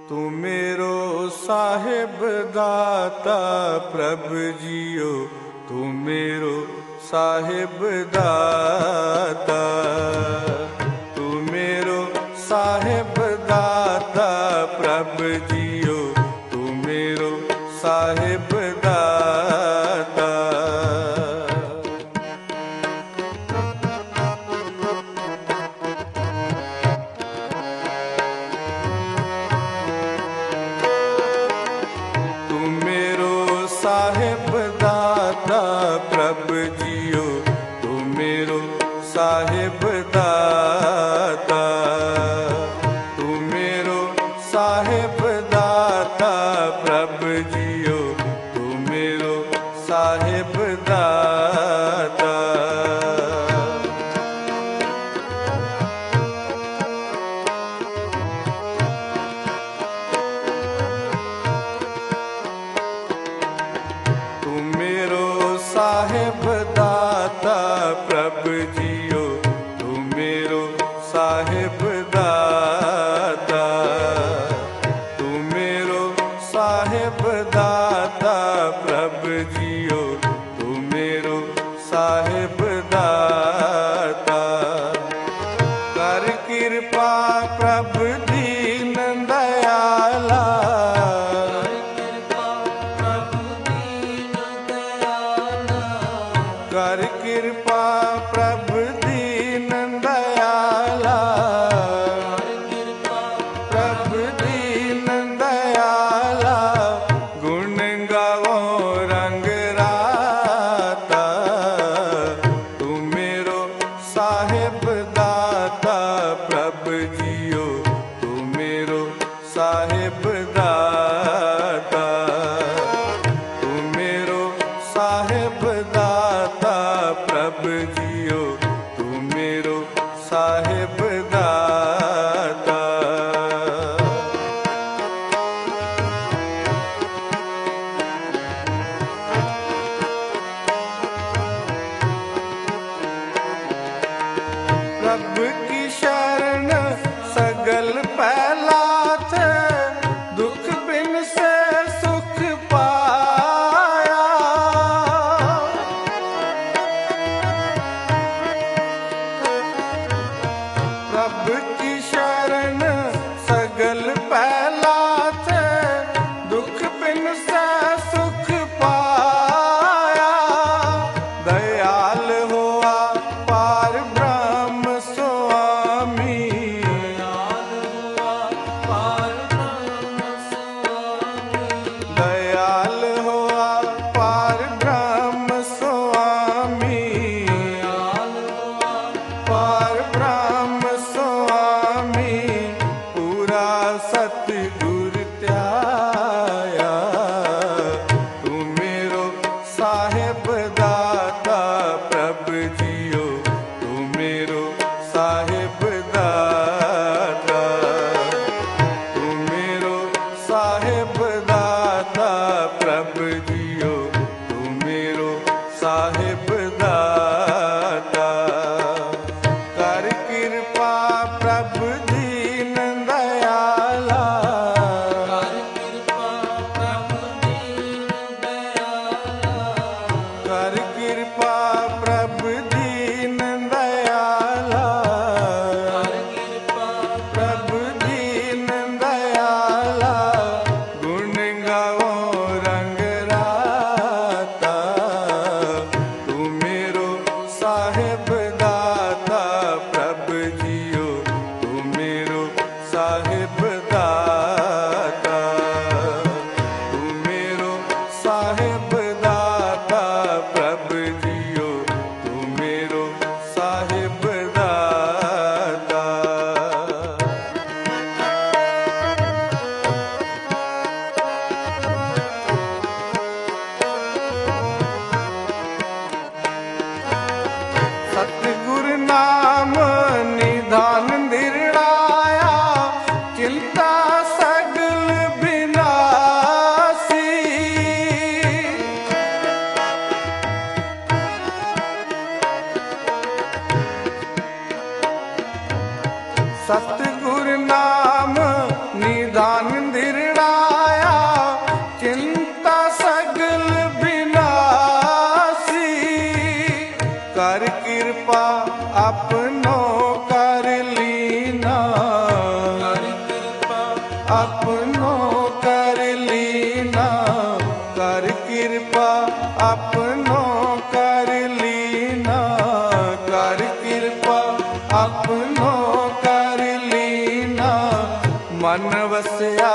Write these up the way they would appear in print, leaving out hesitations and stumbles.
तू मेरो साहिब दाता प्रभ जियो, तू मेरो साहिब दाता, तू मेरो साहिब दाता प्रभ जियो, तू मेरो साहिब दाता। साहिब दाता प्रभ जियो, तू मेरो साहिब दाता, तू मेरो साहिब दाता प्रभ जियो, तू मेरो साहिब दाता। साहिब दाता प्रभ जियो, तू मेरो साहिब दाता, तू मेरो साहिब दाता प्रभ जियो, तू मेरो साहिब दाता। कर कृपा प्रभ दीन दयाला, कर कृपा प्रभ दीन दयाला, प्रभ दीन दयाला, गुण गावो रंग राता, तू मेरो साहिब दाता प्रभ जियो, तू मेरो साहिब दाता, तू मेरो साहिब दाता प्रभ जियो, तू मेरो साहिब दाता। प्रभ की शरण सगल पहलाथ, दुख बिन से सुख पाया, प्रभ की शरण सगल पहलाथ, दुख बिन से सुख पाया, दयाल हुआ पार ब्रह्म स्वामी, दयाल हुआ पार ब्रह्म स्वामी, पार ब्रह्म स्वामी, पूरा सतगुर त्याया, तू मेरो साहिब दाता प्रभ जियो, तू मेरो साहिब दाता, तू मेरो साहिब दाता प्रभ जियो, तू मेरो साहिब दाता। कर कृपा प्रभ दीन दयाला, कर कृपा प्रभ दीन दयाला, प्रभ दीन दयाला, गुण गावो रंग राता, तू मेरो साहिब दाता प्रभ जियो, तू मेरो साहिब दाता, तू मेरो साहिब दाता प्रभ जियो, तू मेरो साहिब दाता। सतगुर नाम निधान निर्णाया, चिंता सगल विनाशी, सतगुर नाम निधान अपनो कर लीना, कर कृपा अपनो कर लीना, कर कृपा अपनो कर लीना। मन वसया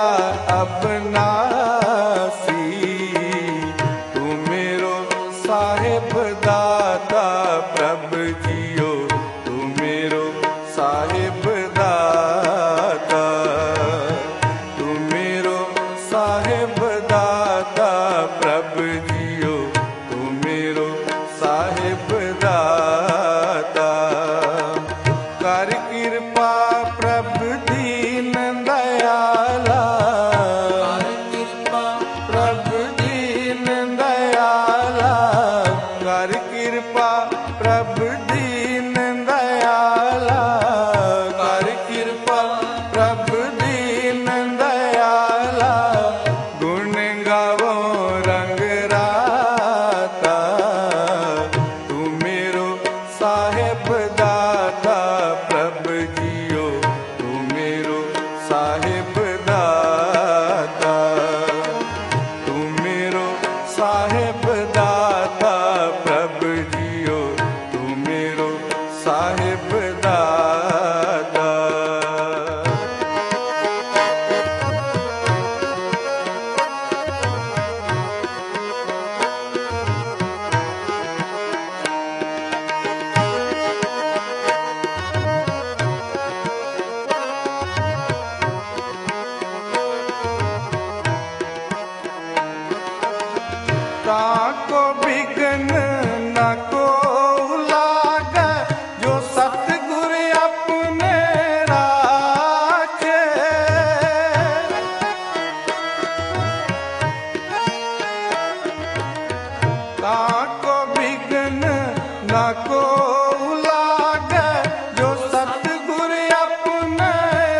अबनासी, तू मेरो साहिब दाता प्रभु जियो, तू मेरो साहिब दाता, तू मेरो साहिब दाता प्रभु जियो, तू मेरो साहिब दाता। कर कृपा प्रभु दीन दयाला, कर कृपा प्रभु दीन दयाला, कर कृपा प्रभु दीन दयाला, कर कृपा प्रभु दीन दयाला। गुण गावो रंग राता, तू मेरो साहिब दाता प्रभु जियो, तू मेरो साहिब दाता, तू मेरो साहिब दाता प्रभु जियो, तू मेरो साहिब दाता। ताको बिघन न को लागे, जो सतगुर अपने राखे। ताको बिघन न को लागे, जो सतगुर अपने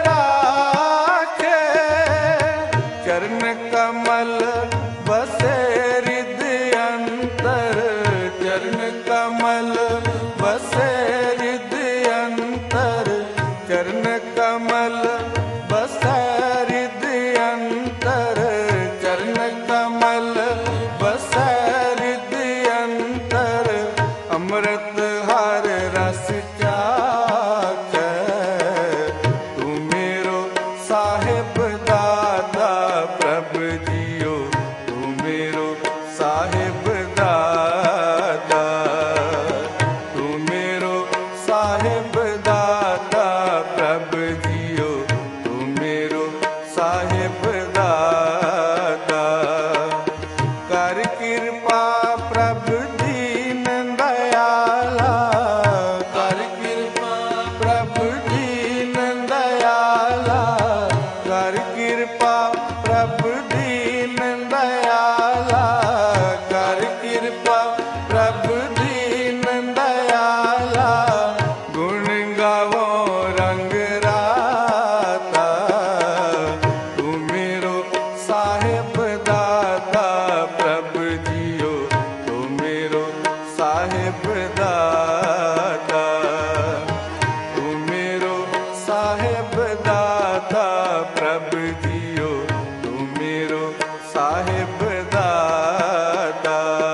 राखे। चरण कमल बसे हृदय अंतर, चरण कमल बसे हृदय अंतर, चरण कमल बसे हृदय अंतर, चरण कमल बसे हृदय अंतर। अमृत हर रस चाखे, तू मेरो साहिब दाता प्रभु जियो, तू मेरो साहिब दाता, तू मेरो साहिब दाता प्रभु जियो, तू मेरो साहिब दाता। कर कृपा प्रभु दीन दयाला, कर कृपा प्रभु दीन दयाला, कर कृपा प्रभु दीन दयाला, कर कृपा प्रभु दीन दयाला। गुण गावो रंग राता, तू मेरो साहिब दाता प्रभु जियो, तू मेरो साहिब दाता, तू मेरो साहिब दाता प्रभु जियो, तू मेरो साहिब दाता।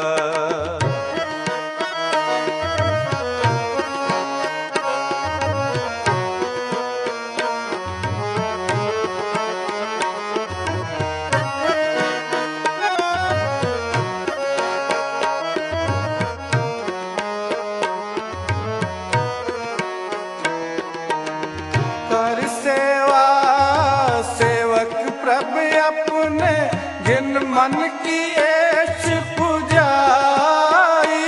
कर सेवा सेवक प्रभु अपने, जिन मन की एश पुजाई।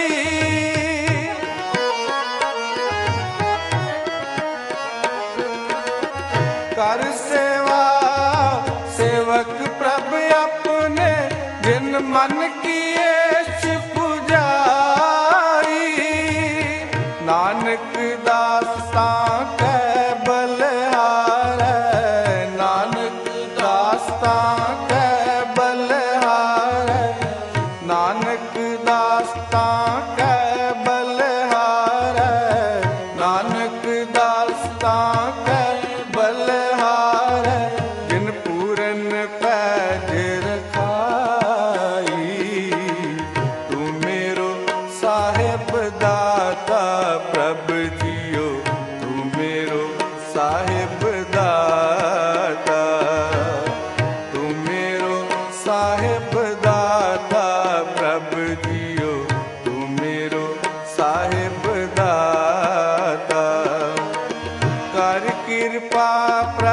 कर सेवा सेवक प्रभु अपने, जिन मन की एश पुजाई। नानक दास्तां कै बलिहारै, नानक दास्तां कै बलिहारै, नानक दास्तां कै बलिहारै, नानक दास्तां कै बलिहारै। जिन पूर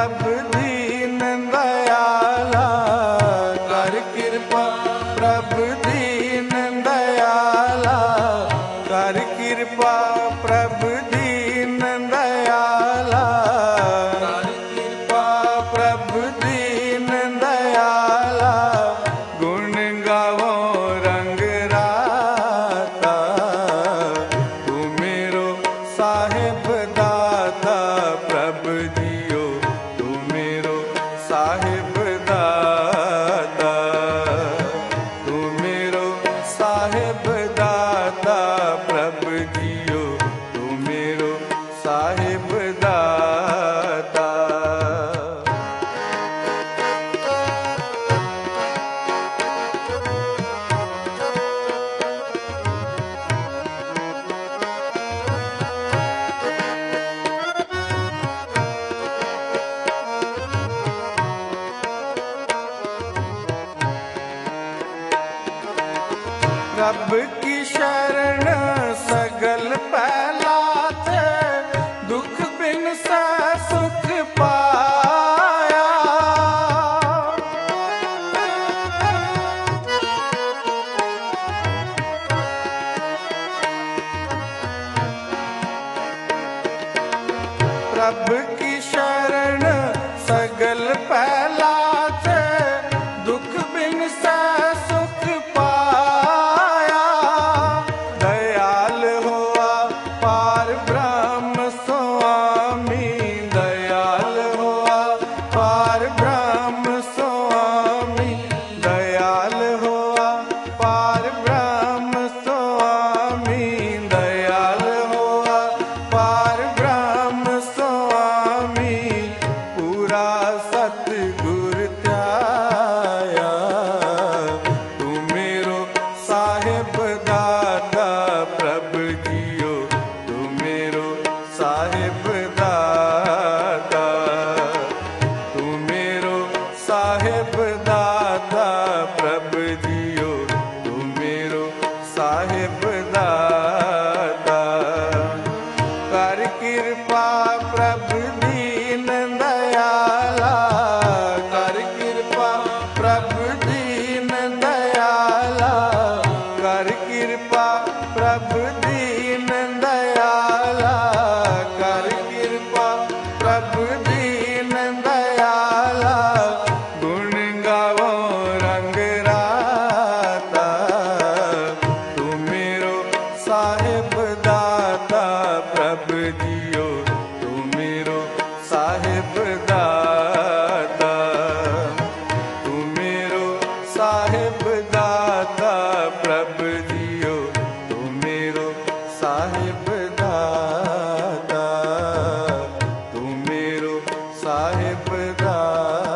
प्रभु दीन दयाला, कर कृपा प्रभु दीन दयाला, कर कृपा प्रभु दीन दयाला, कर कृपा प्रभु दीन दयाला, गुण गावो रंग राता, तू मेरो साहिब दाता प्रभु जियो, तू मेरो साहिब दाता, तू मेरो साहिब दाता प्रभु जियो, तू मेरो साहिब दाता। प्रभु की शरण सगल पहलात, दुख बिन सा सुख पाया, प्रभु की शरण सगल पहलात, दुख बिन सा सुख पाया, दयाल हुआ पार ब्रह्म स्वामी, दयाल हुआ पार ब्रह्म स्वामी, दयाल हुआ पार ब्रह्म स्वामी, दयाल हुआ पार ब्रह्म स्वामी, पूरा सतगुर त्याया, तू मेरो साहिब दाता प्रभु जियो, तू मेरो साहिब दाता, तू मेरो साहिब दाता प्रभु जियो, तू मेरो साहिब दाता, कर कृपा प्रभु दीन दयाला, कर कृपा प्रभु दीन दयाला, कर कृपा प्रभु दीन दयाला, कर कृपा प्रभु दीन दयाला, गुण गावो रंग राता, तू मेरो साहिब दाता प्रभु जियो, तू मेरो साहिब दाता, तू मेरो साहिब दाता प्रभु जियो, तू मेरो साहिब दाता, तू मेरो साहिब दाता।